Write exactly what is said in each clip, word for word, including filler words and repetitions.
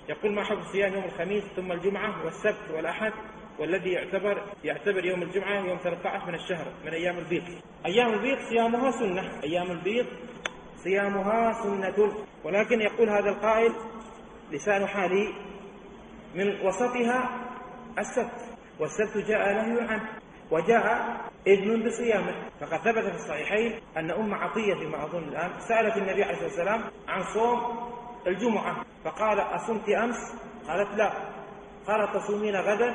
يقول ما حكم صيام يوم الخميس ثم الجمعة والسبت والأحد، والذي يعتبر يعتبر يوم الجمعة يوم ثلاثة عشر من الشهر من أيام البيض؟ أيام البيض صيامها سنة، أيام البيض صيامها سنة، ولكن يقول هذا القائل لسان حالي من وسطها السبت، والسبت جاء نهي عنه وجاء إذن بصيامه. فقد ثبت في الصحيحين أن أم عطية فيما أظن الآن سألت النبي عليه الصلاة والسلام عن صوم الجمعة، فقال أصمت أمس؟ قالت لا. قال تصومين غدا؟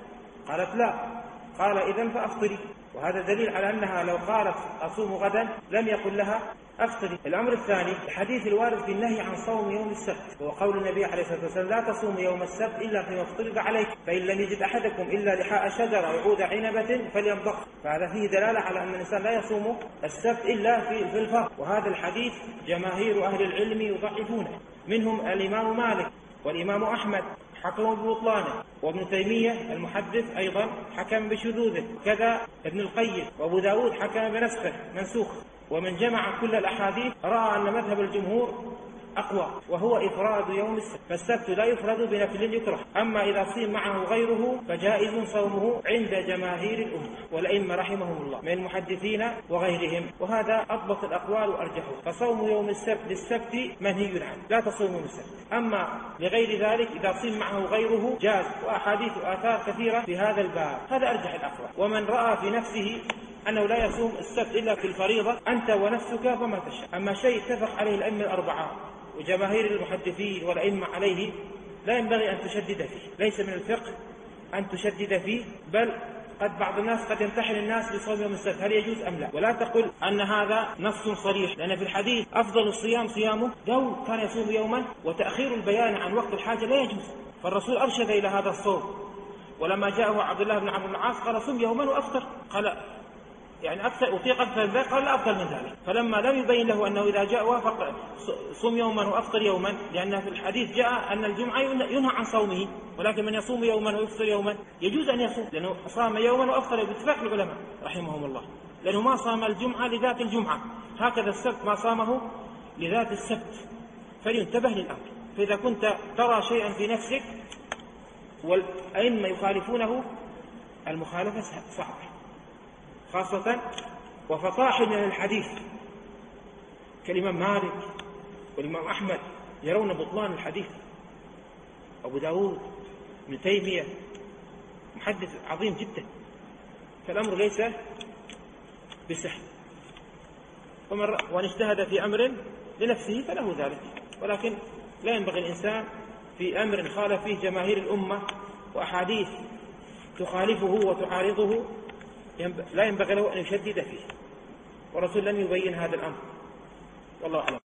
قالت لا. قال إذن فأفطري. وهذا دليل على أنها لو قالت أصوم غدا لم يقل لها أفطري. الأمر الثاني الحديث الوارد في النهي عن صوم يوم السبت، هو قول النبي عليه الصلاة والسلام لا تصوم يوم السبت إلا فيما افترض عليك، فإن لم يجد أحدكم إلا لحاء شجرة أو عود عنبة فليمضغ. فهذا فيه دلالة على أن الإنسان لا يصوم السبت إلا في في الفرض. وهذا الحديث جماهير أهل العلم يضعفونه، منهم الإمام مالك والإمام أحمد حكموا ببطلانه، وابن تيمية المحدث أيضا حكم بشذوذه، كذا ابن القيم، وابو داود حكم بنسخه منسوخ. ومن جمع كل الأحاديث رأى أن مذهب الجمهور أقوى، وهو إفراد يوم السبت، فالسبت لا يفرد بنفل يكره. أما إذا صيم معه غيره فجائز صومه عند جماهير الأمة والأئمة رحمهم الله من المحدثين وغيرهم، وهذا أضبط الأقوال وأرجحه. فصوم يوم السبت للسبت منهي عنه، لا تصوم يوم السبت. أما لغير ذلك إذا صيم معه غيره جاز، وأحاديث وآثار كثيرة في هذا الباب، هذا أرجح الأقوال. ومن رأى في نفسه أنه لا يصوم السبت إلا في الفريضة أنت ونفسك فما تشاء. أما شيء اتفق عليه الأئمة الأربعة وجماهير المحدثين والأئمة عليه لا ينبغي أن تشدد فيه، ليس من الفقه أن تشدد فيه، بل قد بعض الناس قد يمتحن الناس بصوم يوم السبت هل يجوز أم لا. ولا تقل أن هذا نص صريح، لأن في الحديث أفضل الصيام صيامه داود كان يصوم يوما، وتأخير البيان عن وقت الحاجة لا يجوز. فالرسول أرشد إلى هذا الصوم، ولما جاءه عبد الله بن عمرو بن العاص قال صم يوما وأفطر، قال يعني أكثر وطيق أكثر من ذلك، قال لا أفضل من ذلك. فلما لم يبين له أنه إذا جاء وافق صم يوما وأفطر يوما، لأن في الحديث جاء أن الجمعة ينهى عن صومه، ولكن من يصوم يوما ويفطر يوما يجوز أن يصوم، لأنه صام يوما وأفطر باتفاق العلماء رحمهم الله، لأنه ما صام الجمعة لذات الجمعة، هكذا السبت ما صامه لذات السبت. فلينتبه للأمر. فإذا كنت ترى شيئا في نفسك والأئمة يخالفونه، المخالفة صعبة، خاصة وفطاحل من الحديث كالإمام مالك والإمام أحمد يرون بطلان الحديث، أبو داود، ابن تيمية محدث عظيم جدا، فالأمر ليس بسهل. ومن اجتهد في أمر لنفسه فله ذلك، ولكن لا ينبغي الإنسان في أمر خالف فيه جماهير الأمة وأحاديث تخالفه وتعارضه لا ينبغي له أن يشدد فيه، والرسول لم يبين هذا الأمر، والله أعلم.